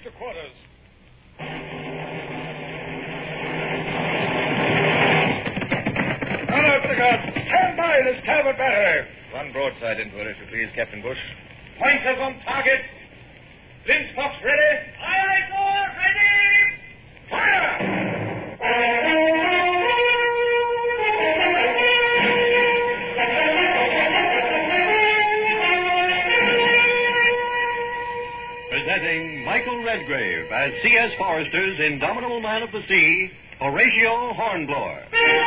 to quarters. Run out the guns. Stand by the starboard battery. One broadside into her, if you please, Captain Bush. Pointers on target. Linkspox ready. Aye, sir. Ready. Fire! Presenting Michael Redgrave as C.S. Forrester's indomitable man of the sea, Horatio Hornblower.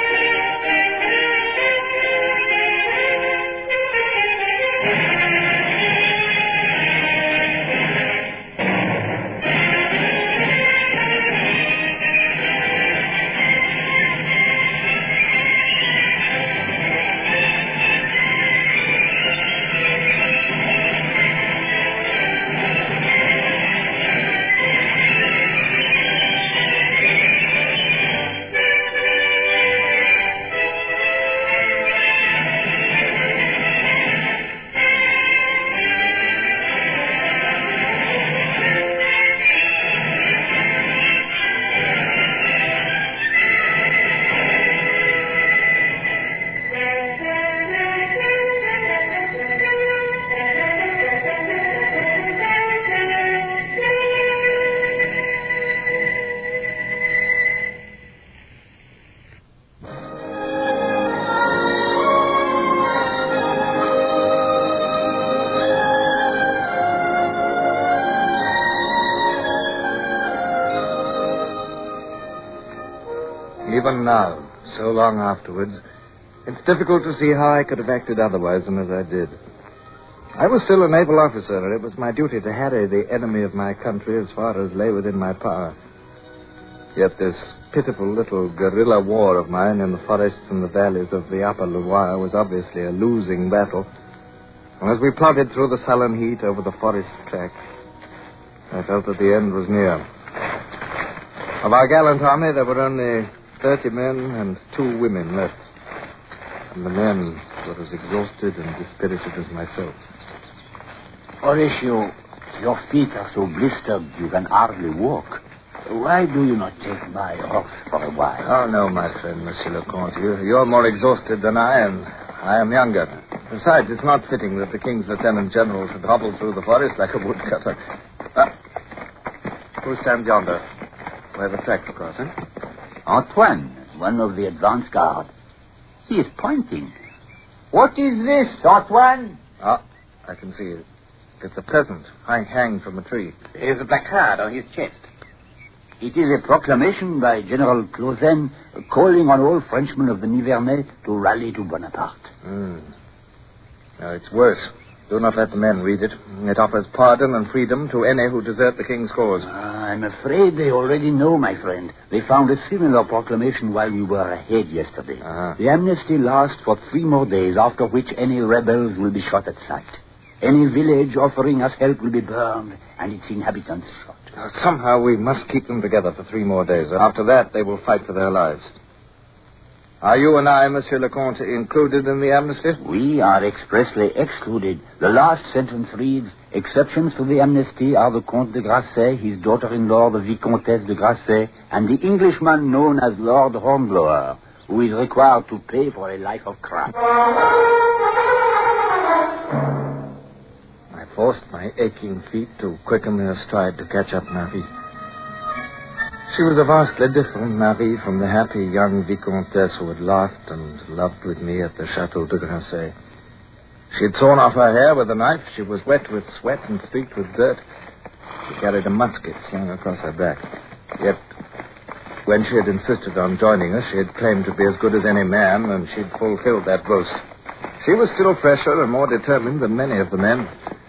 Even now, so long afterwards, it's difficult to see how I could have acted otherwise than as I did. I was still a naval officer, and it was my duty to harry the enemy of my country as far as lay within my power. Yet this pitiful little guerrilla war of mine in the forests and the valleys of the upper Loire was obviously a losing battle. And as we plodded through the sullen heat over the forest track, I felt that the end was near. Of our gallant army, there were only 30 men and 2 women left. And the men were as exhausted and dispirited as myself. Horatio, your feet are so blistered you can hardly walk. Why do you not take my horse for a while? Oh, no, my friend, Monsieur le Comte. You're more exhausted than I am. I am younger. Besides, it's not fitting that the King's Lieutenant General should hobble through the forest like a woodcutter. Who stands yonder? Where the tracks cross, eh? Antoine, one of the advance guard. He is pointing. What is this, Antoine? Ah, I can see it. It's a present hanged from a tree. There's a placard on his chest. It is a proclamation by General Clausen calling on all Frenchmen of the Nivernais to rally to Bonaparte. Now, it's worse. Do not let the men read it. It offers pardon and freedom to any who desert the king's cause. I'm afraid they already know, my friend. They found a similar proclamation while we were ahead yesterday. The amnesty lasts for 3 more days, after which any rebels will be shot at sight. Any village offering us help will be burned, and its inhabitants shot. Somehow we must keep them together for 3 more days. After that, they will fight for their lives. Are you and I, Monsieur le Comte, included in the amnesty? We are expressly excluded. The last sentence reads, exceptions to the amnesty are the Comte de Grasset, his daughter-in-law, the Vicomtesse de Grasset, and the Englishman known as Lord Hornblower, who is required to pay for a life of crime. I forced my aching feet to quicken their stride to catch up Marie. She was a vastly different Marie from the happy young Vicomtesse who had laughed and loved with me at the Chateau de Grasset. She had sawn off her hair with a knife. She was wet with sweat and streaked with dirt. She carried a musket slung across her back. Yet, when she had insisted on joining us, she had claimed to be as good as any man, and she'd fulfilled that boast. She was still fresher and more determined than many of the men.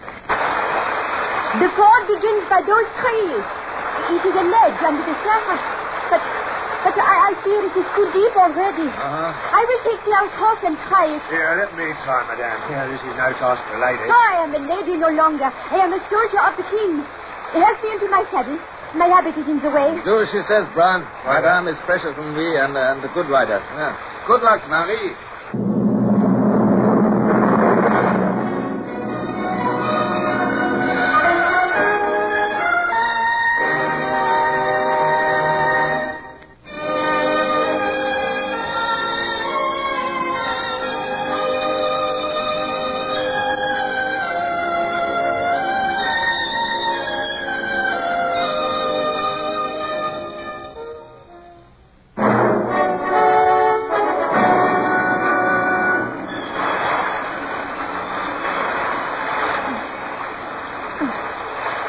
The ford begins by those trees. It is a ledge under the surface. But I fear it is too deep already. I will take Clau's horse and try it. Here, let me try, madame. Here, this is no task for a lady. No, I am a lady no longer. I am a soldier of the king. Help me into my saddle. My habit is in the way. Do as she says, Brown. Madame is fresher than we and a good rider. Yeah. Good luck, Marie.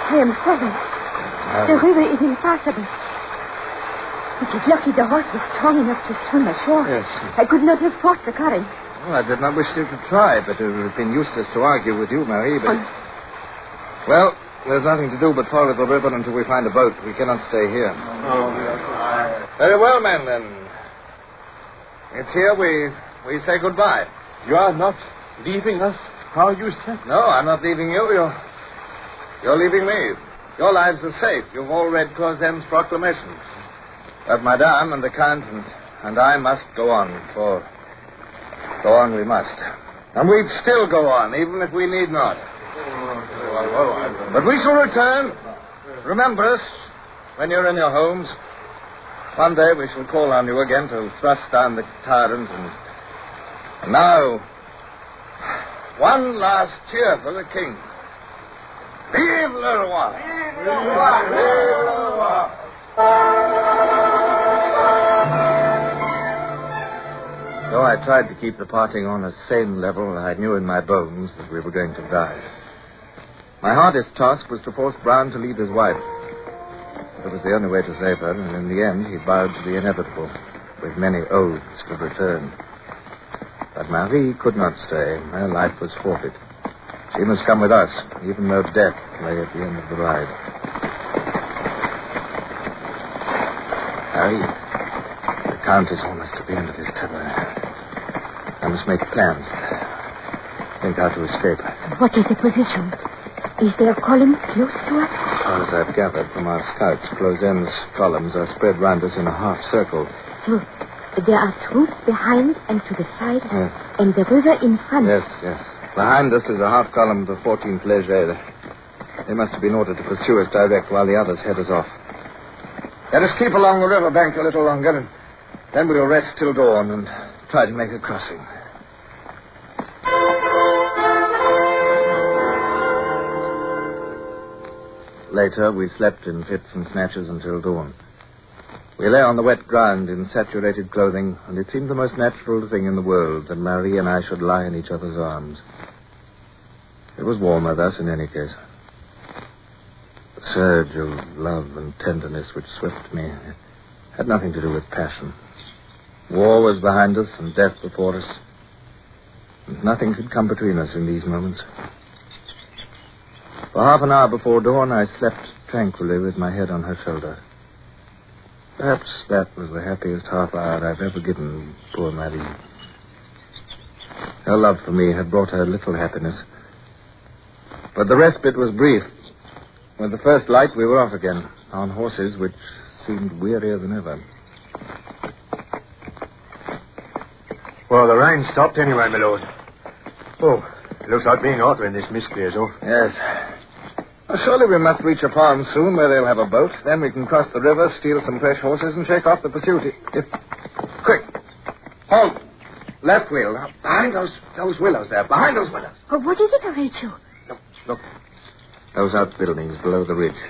I am sorry. The river is impassable. It is lucky the horse was strong enough to swim ashore. Yes. I could not have fought the current. Well, I did not wish you to try, but it would have been useless to argue with you, Marie. But... Well, there's nothing to do but follow the river until we find a boat. We cannot stay here. Very well, men, then. It's here we say goodbye. You are not leaving us, how you said? No, I'm not leaving you. You're leaving me. Your lives are safe. You've all read Clausen's proclamation. But Madame and the Count and I must go on, for go on we must. And we'd still go on, even if we need not. But we shall return. Remember us when you're in your homes. One day we shall call on you again to thrust down the tyrant. And now, one last cheer for the King. Vive le roi! Vive le roi! Vive le roi! Though I tried to keep the parting on a sane level, I knew in my bones that we were going to die. My hardest task was to force Brown to leave his wife. It was the only way to save her, and in the end he bowed to the inevitable, with many oaths to return. But Marie could not stay. Her life was forfeit. She must come with us, even though death lay at the end of the ride. Marie, the Count is almost at the end of his tether. I must make plans. Think how to escape. What is the position? Is there a column close to us? As far as I've gathered from our scouts, Clausen's columns are spread round us in a half circle. So, there are troops behind and to the side, Yes. and the river in front. Yes. Behind us is a half column of the 14th Leger. They must have been ordered to pursue us direct while the others head us off. Let us keep along the river bank a little longer, and then we'll rest till dawn and try to make a crossing. Later, we slept in fits and snatches until dawn. We lay on the wet ground in saturated clothing, and it seemed the most natural thing in the world that Marie and I should lie in each other's arms. It was warmer thus in any case. The surge of love and tenderness which swept me had nothing to do with passion. War was behind us and death before us, and nothing could come between us in these moments. For half an hour before dawn, I slept tranquilly with my head on her shoulder. Perhaps that was the happiest half hour I've ever given poor Marie. Her love for me had brought her little happiness. But the respite was brief. With the first light, we were off again, on horses which seemed wearier than ever. Well, the rain stopped anyway, my lord. Oh, it looks like being hot when this mist clears off. Yes. Well, surely we must reach a farm soon where they'll have a boat. Then we can cross the river, steal some fresh horses, and shake off the pursuit. Quick. Halt. Left wheel. Now, behind those willows there. Behind those willows. Oh, what is it, Horatio? Look. Those outbuildings below the ridge.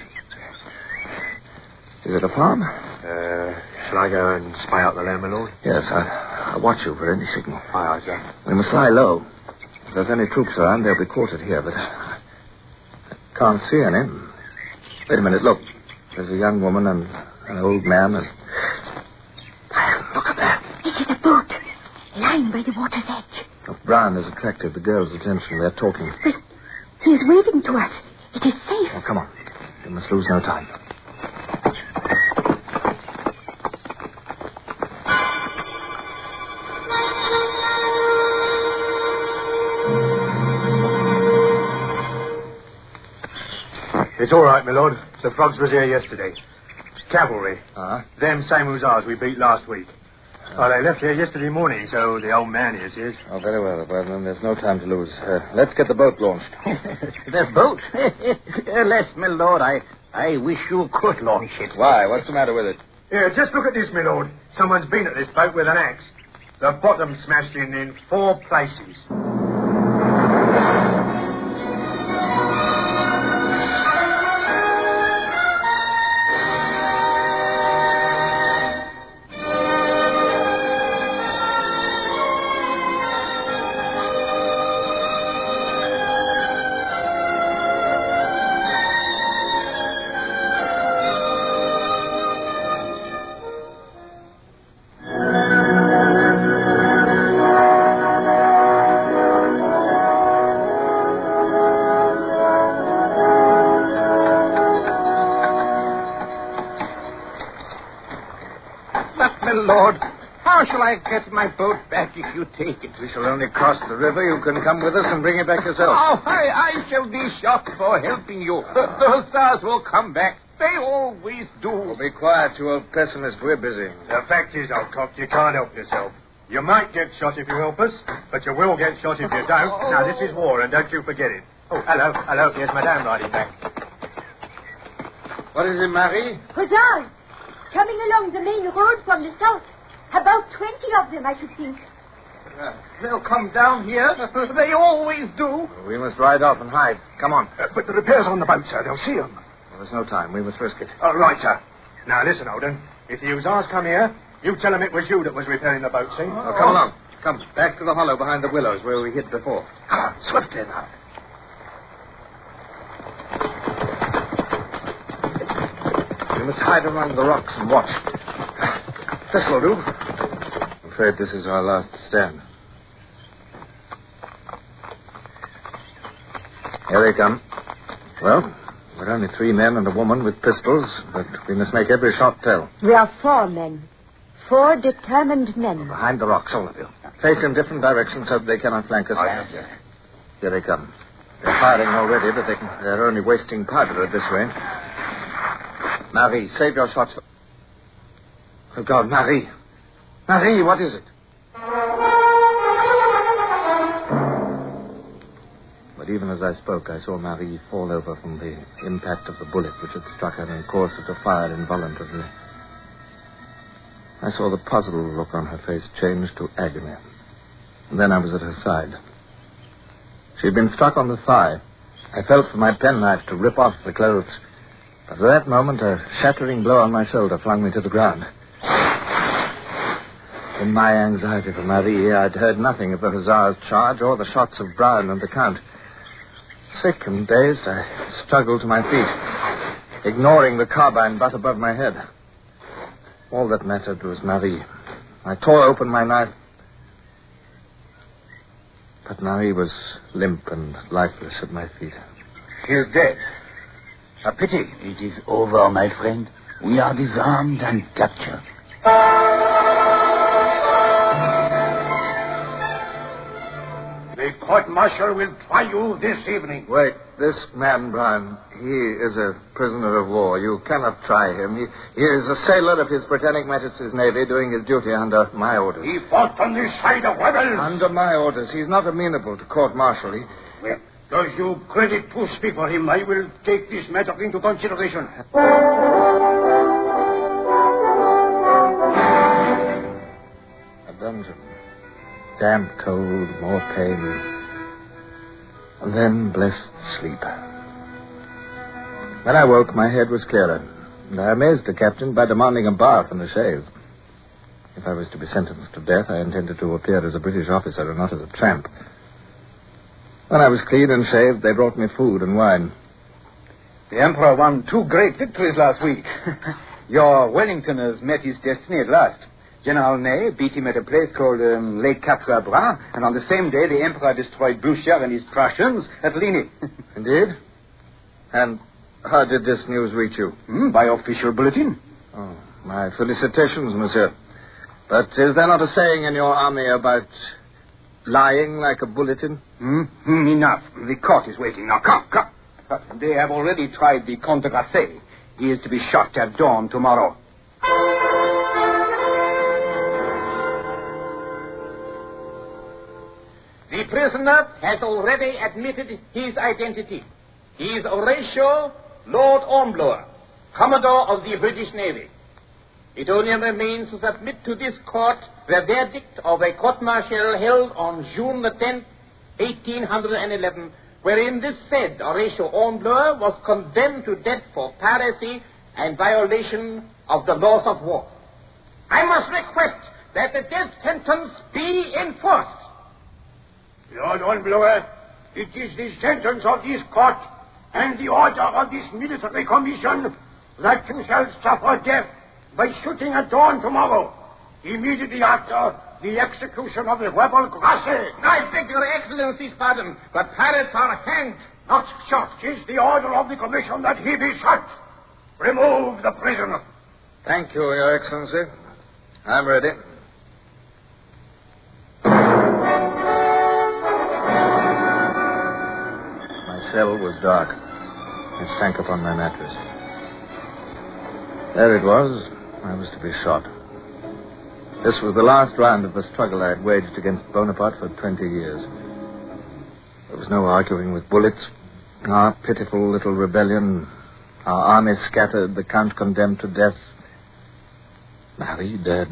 Is it a farm? Shall I go and spy out the land, my lord? Yes, I'll watch you for any signal. Aye, aye, sir. We must lie low. If there's any troops around, they'll be quartered here, but I can't see any. Wait a minute, look. There's a young woman and an old man and... Look at that. It is a boat, lying by the water's edge. Look, Brown has attracted the girls' attention. They're talking. But he is waving to us. It is safe. Oh, come on. We must lose no time. It's all right, my lord. The frogs was here yesterday. Cavalry. Them same hussars we beat last week. They left here yesterday morning, so the old man here says. Oh, very well. Well, then there's no time to lose. Let's get the boat launched. The boat? Less, my lord. I wish you could launch it. Why? What's the matter with it? Here, just look at this, my lord. Someone's been at this boat with an axe. The bottom smashed in 4 places. Lord. How shall I get my boat back if you take it? We shall only cross the river. You can come with us and bring it back yourself. Oh, I shall be shot for helping you. The stars will come back. They always do. Oh, be quiet, you old pessimist. We're busy. The fact is, old cock, you can't help yourself. You might get shot if you help us, but you will get shot if you don't. Now, this is war, and don't you forget it. Oh, hello. Here's Madame riding back. What is it, Marie? Hussars! Coming along the main road from the south. About 20 of them, I should think. They'll come down here. They always do. We must ride off and hide. Come on. But the repairs on the boat, sir. They'll see them. Well, there's no time. We must risk it. Oh, right, sir. Now, listen, Holden. If the hussars come here, you tell them it was you that was repairing the boat, see? Oh, come along. Come, back to the hollow behind the willows where we hid before. Swiftly now. We must hide among the rocks and watch. This will do. I'm afraid this is our last stand. Here they come. Well, we're only 3 men and a woman with pistols, but we must make every shot tell. We are 4 men. 4 determined men. Behind the rocks, all of you. Face in different directions so that they cannot flank us. Here they come. They're firing already, but they're only wasting powder at this range. Marie, save your shots. Oh, God, Marie. Marie, what is it? But even as I spoke, I saw Marie fall over from the impact of the bullet which had struck her and caused her to fire involuntarily. I saw the puzzled look on her face change to agony. And then I was at her side. She had been struck on the thigh. I felt for my penknife to rip off the clothes. But at that moment, a shattering blow on my shoulder flung me to the ground. In my anxiety for Marie, I'd heard nothing of the hussars' charge or the shots of Brown and the Count. Sick and dazed, I struggled to my feet, ignoring the carbine butt above my head. All that mattered was Marie. I tore open my knife. But Marie was limp and lifeless at my feet. She's dead. A pity. It is over, my friend. We are disarmed and captured. The court-martial will try you this evening. Wait, this man, Brown, he is a prisoner of war. You cannot try him. He is a sailor of His Britannic Majesty's Navy doing his duty under my orders. He fought on the side of rebels. Under my orders. He's not amenable to court-martial. Well, does you credit to speak for him? I will take this matter into consideration. A dungeon. Damp, cold, more pain. And then blessed sleep. When I woke, my head was clearer. And I amazed the captain by demanding a bath and a shave. If I was to be sentenced to death, I intended to appear as a British officer and not as a tramp. When I was clean and shaved, they brought me food and wine. The Emperor won 2 great victories last week. Your Wellington has met his destiny at last. General Ney beat him at a place called Lake Quatre Bras, and on the same day the Emperor destroyed Blucher and his Prussians at Ligny. Indeed? And how did this news reach you? By official bulletin. Oh, my felicitations, monsieur. But is there not a saying in your army about lying like a bulletin? Enough. The court is waiting now. Come. They have already tried the Comte de Grasset. He is to be shot at dawn tomorrow. The prisoner has already admitted his identity. He is Horatio Lord Hornblower, Commodore of the British Navy. It only remains to submit to this court the verdict of a court-martial held on June the 10th, 1811, wherein this said Horatio Hornblower was condemned to death for piracy and violation of the laws of war. I must request that the death sentence be enforced. Lord Hornblower, it is the sentence of this court and the order of this military commission that you shall suffer death by shooting at dawn tomorrow, immediately after the execution of the rebel Grasset. I beg your excellency's pardon, but pirates are hanged, not shot. 'Tis the order of the commission that he be shot. Remove the prisoner. Thank you, Your Excellency. I'm ready. My cell was dark. I sank upon my mattress. There it was. I was to be shot. This was the last round of the struggle I had waged against Bonaparte for 20 years. There was no arguing with bullets. Our pitiful little rebellion, our army scattered, the Count condemned to death. Marie dead.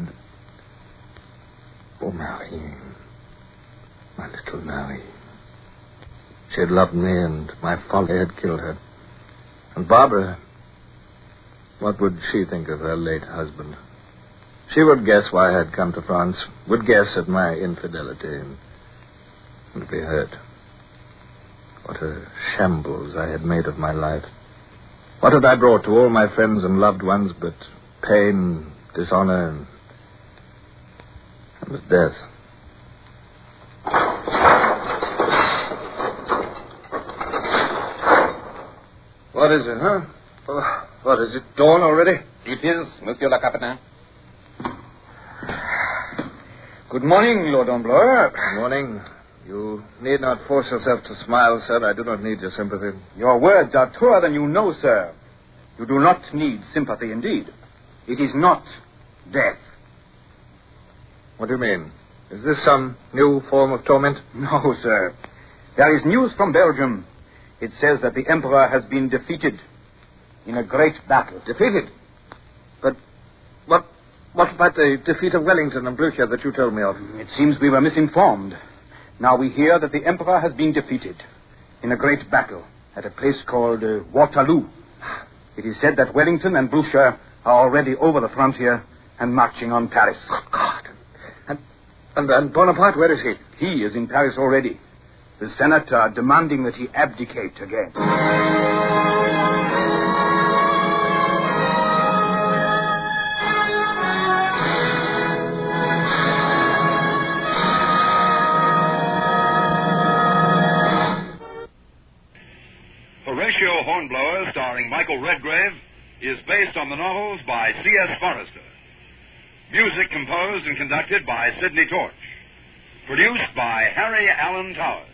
Oh, Marie. My little Marie. She had loved me, and my folly had killed her. And Barbara, what would she think of her late husband? She would guess why I had come to France, would guess at my infidelity, and be hurt. What a shambles I had made of my life. What had I brought to all my friends and loved ones but pain, dishonor, and death? What is it, huh? Oh, what, is it dawn already? It is, Monsieur le Capitaine. Good morning, Lord Amblois. Good morning. You need not force yourself to smile, sir. I do not need your sympathy. Your words are truer than you know, sir. You do not need sympathy, indeed. It is not death. What do you mean? Is this some new form of torment? No, sir. There is news from Belgium. It says that the Emperor has been defeated in a great battle. Defeated? But what about the defeat of Wellington and Blucher that you told me of? It seems we were misinformed. Now we hear that the Emperor has been defeated in a great battle at a place called Waterloo. It is said that Wellington and Blucher are already over the frontier and marching on Paris. Oh, God. And Bonaparte, where is he? He is in Paris already. The Senate are demanding that he abdicate again. Horatio Hornblower, starring Michael Redgrave, is based on the novels by C.S. Forrester. Music composed and conducted by Sidney Torch. Produced by Harry Allen Towers.